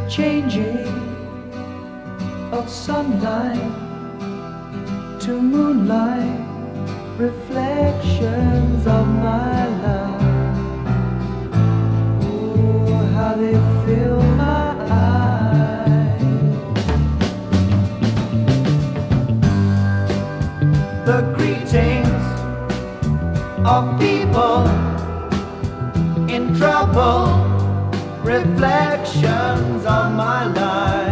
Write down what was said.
changing of sunlight to moonlight, reflections of my life. Oh, how they fill my eyes. The greetings of people in trouble, reflections of my life.